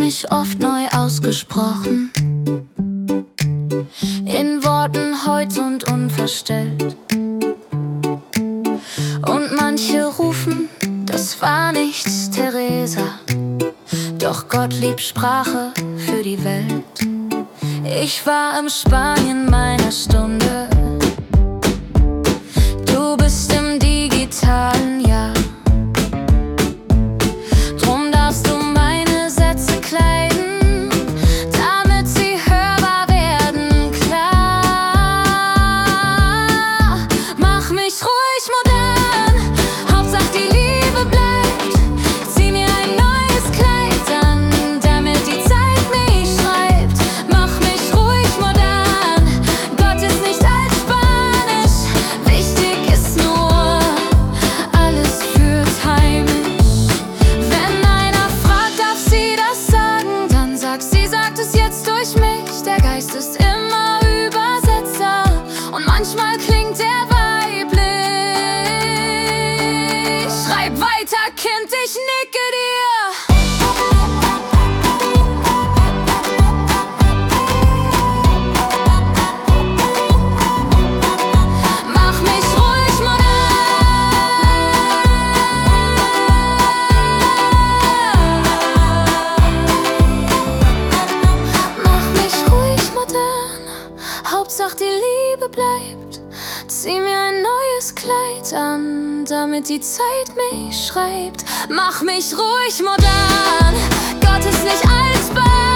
mich oft neu ausgesprochen, in Worten heut und unverstellt. Und manche rufen, das war nichts, Theresa, doch Gott liebt Sprache für die Welt. Ich war im Spanien meiner Stunde, du bist im digitalen Jahr. Drum darfst du meine Sätze kleiden, damit sie hörbar werden, klar. Mach mich ruhig modern, Hauptsache die Liebe bleibt. Zieh mir ein neues Kleid an, damit die Zeit mich schreibt. Mach mich ruhig modern, Gott ist nicht als Spanisch. Wichtig ist nur, alles führt heimisch. Wenn einer fragt, darf sie das sagen, dann sagt es jetzt durch mich. Der Geist ist immer Übersetzer und manchmal klingt er weiblich. Schreib weiter, Kind, ich nicke dir. Mach mich ruhig modern. Mach mich ruhig modern, Hauptsache die Liebe bleibt. Zieh mir ein neues Kleid an, damit die Zeit mich schreibt. Mach mich ruhig modern, Gott ist nicht als Spanisch.